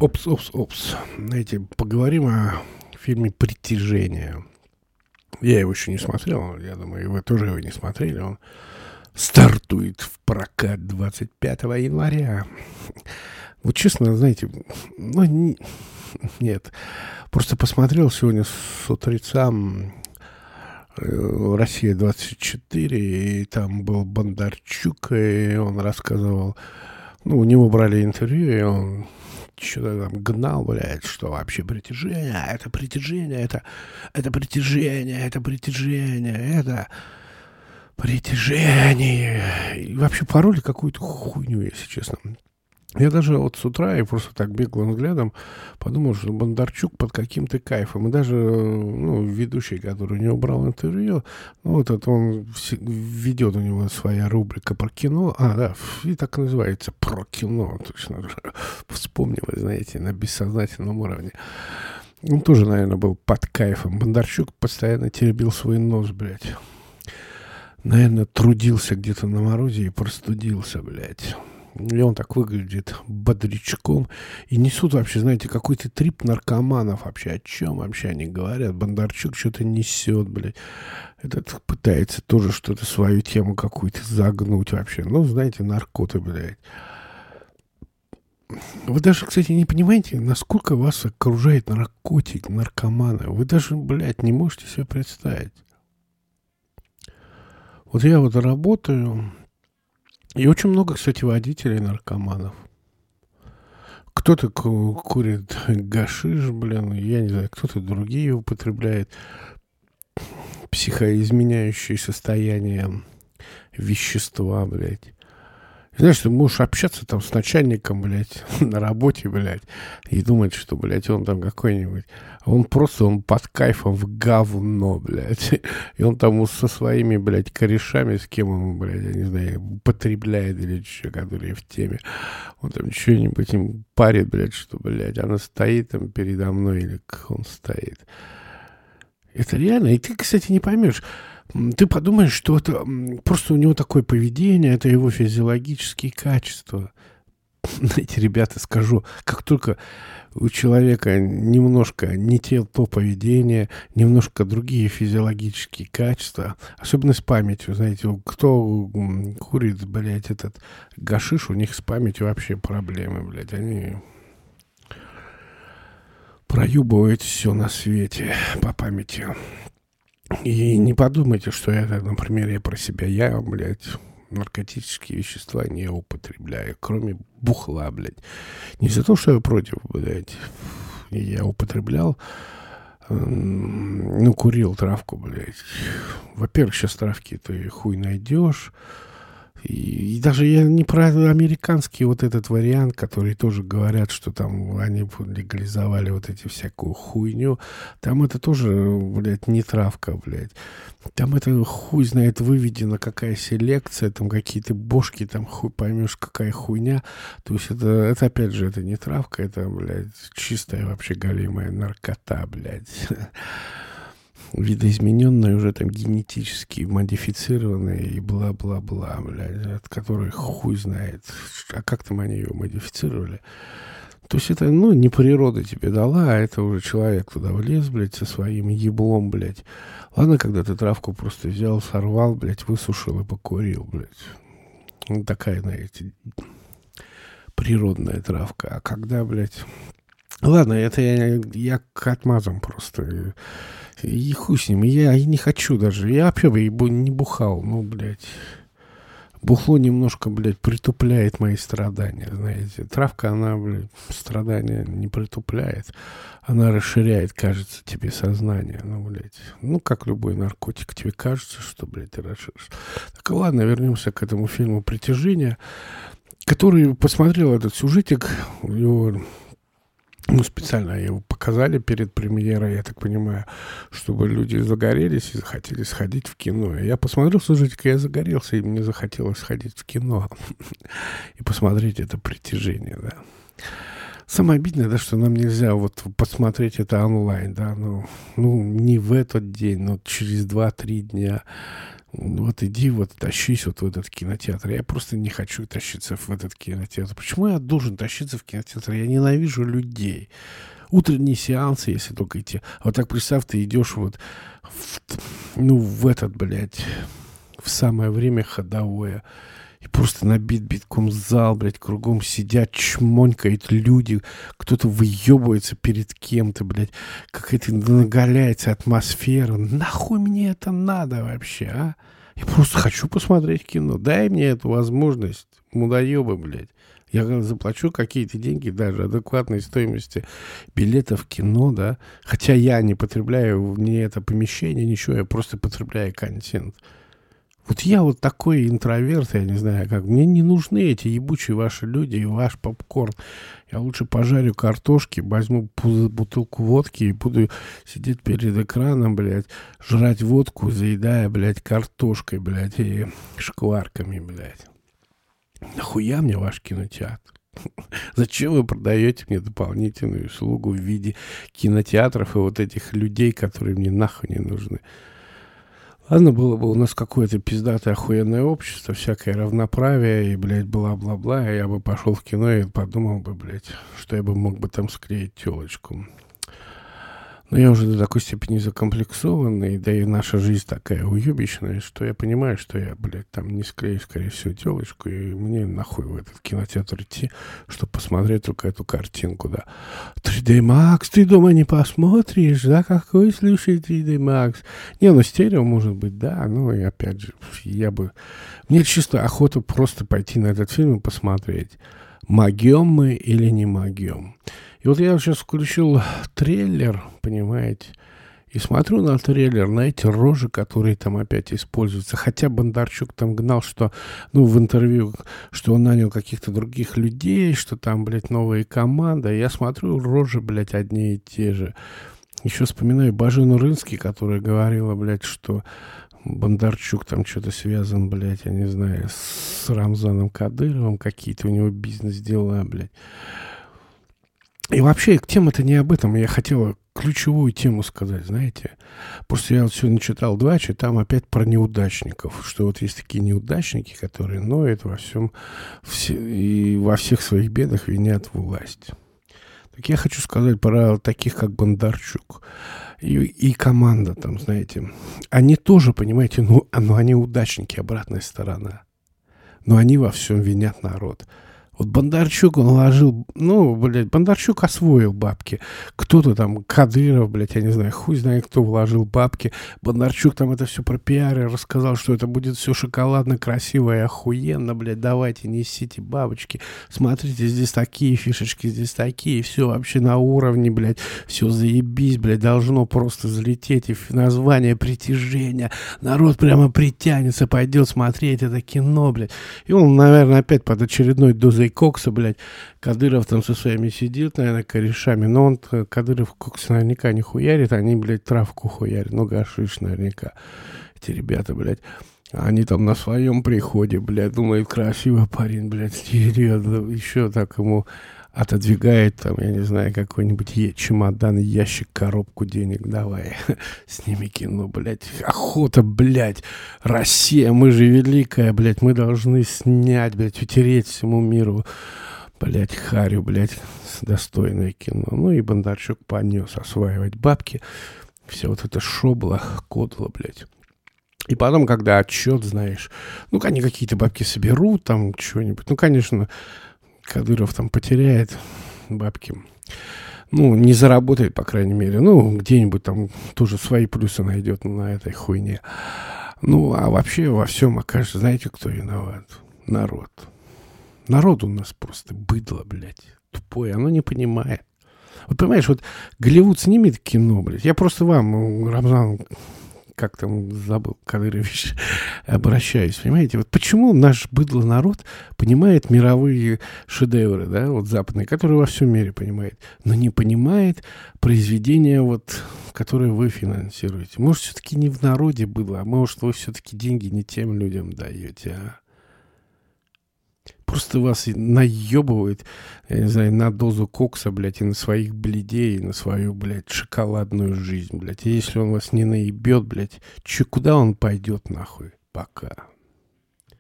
Опс, опс, опс. Знаете, поговорим о фильме «Притяжение». Я его еще не смотрел, я думаю, вы тоже его не смотрели. Он стартует в прокат 25 января. Вот честно, знаете, нет. Просто посмотрел сегодня с утреца «Россия-24», и там был Бондарчук, и он рассказывал, у него брали интервью, и он что-то там гнал, блядь, что вообще притяжение, это притяжение, это притяжение, это притяжение, это притяжение. И вообще пароли какую-то хуйню, если честно. Я даже вот с утра и просто так беглым взглядом подумал, что Бондарчук под каким-то кайфом. И даже, ведущий, который у него брал интервью, вот это он ведет, у него своя рубрика про кино. И так и называется, про кино. Точно вспомнилось, знаете, на бессознательном уровне. Он тоже, наверное, был под кайфом. Бондарчук постоянно теребил свой нос, блядь. Наверное, трудился где-то на морозе и простудился, блядь. И он так выглядит бодрячком. И несут вообще, знаете, какой-то трип наркоманов вообще. О чем вообще они говорят? Бондарчук что-то несет, блядь. Этот пытается тоже что-то, свою тему какую-то загнуть вообще. Знаете, наркоты, блядь. Вы даже, кстати, не понимаете, насколько вас окружает наркотик, наркоманы. Вы даже, блядь, не можете себе представить. Вот я вот работаю... И очень много, кстати, водителей наркоманов. Кто-то курит гашиш, блин, я не знаю, кто-то другие употребляет психоизменяющие состояния, вещества, блядь. Знаешь, ты можешь общаться там с начальником, блядь, на работе, блядь, и думать, что, блядь, он там какой-нибудь... Он под кайфом в говно, блядь. И он там со своими, блядь, корешами, с кем он, блядь, я не знаю, употребляет или что, которые в теме. Он там что-нибудь им парит, блядь, что, блядь, она стоит там передо мной, или как он стоит. Это реально. И ты, кстати, не поймешь. Ты подумаешь, что это просто у него такое поведение, это его физиологические качества. Знаете, ребята, скажу, как только у человека немножко не то поведение, немножко другие физиологические качества, особенно с памятью, знаете, кто курит, блядь, этот гашиш, у них с памятью вообще проблемы, блядь, они проебывают все на свете по памяти. И не подумайте, что это, например, я про себя. Я, блядь, наркотические вещества не употребляю, кроме бухла, блядь. Не за то, что я против, блядь. Я употреблял, курил травку, блядь. Во-первых, сейчас травки ты хуй найдешь. И даже я не про американский вот этот вариант, который тоже говорят, что там они легализовали вот эти всякую хуйню. Там это тоже, блядь, не травка, блядь. Там это хуй знает выведена какая селекция, там какие-то бошки, там хуй поймешь какая хуйня. То есть это опять же, это не травка, это, блядь, чистая вообще галимая наркота, блядь. Видоизмененные, уже там генетически модифицированные и бла-бла-бла, блядь, от которых хуй знает. А как там они ее модифицировали? То есть это, не природа тебе дала, а это уже человек туда влез, блядь, со своим еблом, блядь. Ладно, когда ты травку просто взял, сорвал, блядь, высушил и покурил, блядь. Такая, знаете, природная травка. А когда, блядь... Ладно, это я к отмазам просто... И хуй с ним, я и не хочу даже. Я вообще бы не бухал, блядь. Бухло немножко, блядь, притупляет мои страдания, знаете. Травка, она, блядь, страдания не притупляет. Она расширяет, кажется, тебе сознание. Блядь. Как любой наркотик. Тебе кажется, что, блядь, ты расширишь. Так, ладно, вернемся к этому фильму «Притяжение», который посмотрел этот сюжетик, его... специально его показали перед премьерой, я так понимаю, чтобы люди загорелись и захотели сходить в кино. Я посмотрел, слушайте, я загорелся, и мне захотелось сходить в кино и посмотреть это «Притяжение», да. Самое обидное, да, что нам нельзя вот посмотреть это онлайн, да, не в этот день, но через 2-3 дня. Вот иди, вот тащись вот в этот кинотеатр. Я просто не хочу тащиться в этот кинотеатр. Почему я должен тащиться в кинотеатр? Я ненавижу людей. Утренние сеансы, если только идти. А вот так представь, ты идешь вот в этот, блядь, в самое время ходовое. И просто набит битком зал, блядь, кругом сидят, чмонькают люди, кто-то выебывается перед кем-то, блядь, какая-то наголяется атмосфера. Нахуй мне это надо вообще, а? Я просто хочу посмотреть кино. Дай мне эту возможность, мудоебы, блядь. Я заплачу какие-то деньги даже адекватной стоимости билета в кино, да. Хотя я не потребляю ни это помещение, ничего, я просто потребляю контент. Вот я вот такой интроверт, я не знаю как. Мне не нужны эти ебучие ваши люди и ваш попкорн. Я лучше пожарю картошки, возьму бутылку водки и буду сидеть перед экраном, блядь, жрать водку, заедая, блядь, картошкой, блядь, и шкварками, блядь. Нахуя мне ваш кинотеатр? Зачем вы продаете мне дополнительную услугу в виде кинотеатров и вот этих людей, которые мне нахуй не нужны? Ладно, было бы у нас какое-то пиздатое охуенное общество, всякое равноправие и, блядь, бла-бла-бла, и я бы пошел в кино и подумал бы, блядь, что я бы мог бы там склеить телочку. Но я уже до такой степени закомплексованный, да и наша жизнь такая уебищная, что я понимаю, что я, блядь, там не склею, скорее всего, телочку, и мне нахуй в этот кинотеатр идти, чтобы посмотреть только эту картинку, да. 3D Max ты дома не посмотришь, да, какой, слушай, 3D Max. Не, ну стерео может быть, да, ну и опять же, мне чисто охота просто пойти на этот фильм и посмотреть, могем мы или не могем. И вот я сейчас включил трейлер, понимаете, и смотрю на трейлер, на эти рожи, которые там опять используются. Хотя Бондарчук там гнал, что, ну, в интервью, что он нанял каких-то других людей, что там, блядь, новая команда. Я смотрю, рожи, блядь, одни и те же. Еще вспоминаю Бажену Рынский, которая говорила, блядь, что Бондарчук там что-то связан, блядь, я не знаю, с Рамзаном Кадыровым, какие-то у него бизнес-дела, блядь. И вообще, тема-то не об этом. Я хотел ключевую тему сказать, знаете. Просто я вот сегодня читал Двачи, там опять про неудачников. Что вот есть такие неудачники, которые ноют во всем и во всех своих бедах винят власть. Так я хочу сказать про таких, как Бондарчук. И команда там, знаете. Они тоже, понимаете, ну они удачники, обратная сторона. Но они во всем винят народ. Вот Бондарчук, он вложил, ну, блядь, Бондарчук освоил бабки. Кто-то там, Кадыров, блядь, я не знаю, хуй знает, кто вложил бабки. Бондарчук там это все пропиарил, рассказал, что это будет все шоколадно, красиво и охуенно, блядь, давайте, несите бабочки. Смотрите, здесь такие фишечки, здесь такие, все вообще на уровне, блядь, все заебись, блядь, должно просто залететь. И название притяжения. Народ прямо притянется, пойдет смотреть это кино, блядь. И он, наверное, опять под очередной дозой кокса, блядь, Кадыров там со своими сидит, наверное, корешами, но он, Кадыров, кокс наверняка не хуярит, они, блядь, травку хуярят, ну, гашиш наверняка, эти ребята, блядь, они там на своем приходе, блядь, думают, красивый парень, блядь, стерет, еще так ему отодвигает, там, я не знаю, какой-нибудь чемодан, ящик, коробку денег, давай, сними кино, блядь, охота, блядь, Россия, мы же великая, блядь, мы должны снять, блядь, утереть всему миру, блядь, харю, блядь, достойное кино. Ну и Бондарчук понес осваивать бабки, все вот это шобло, кодло, блядь. И потом, когда отчет, знаешь, ну, они какие-то бабки соберут, там, что-нибудь, ну, конечно, Кадыров там потеряет бабки. Ну, не заработает, по крайней мере. Ну, где-нибудь там тоже свои плюсы найдет на этой хуйне. Ну, а вообще во всем окажется, знаете, кто виноват? Народ. Народ у нас просто быдло, блядь. Тупое, оно не понимает. Вот понимаешь, вот Голливуд снимет кино, блядь. Я просто вам, Рамзан, как там забыл, Кадырович, обращаюсь, понимаете? Вот почему наш быдло народ понимает мировые шедевры, да, вот западные, которые во всем мире понимает, но не понимает произведения, вот, которые вы финансируете. Может, все-таки не в народе было, а может, вы все-таки деньги не тем людям даете, а? Просто вас наебывают, я не знаю, на дозу кокса, блядь, и на своих бледей, и на свою, блядь, шоколадную жизнь, блядь. И если он вас не наебет, блядь, куда он пойдет, нахуй? Пока.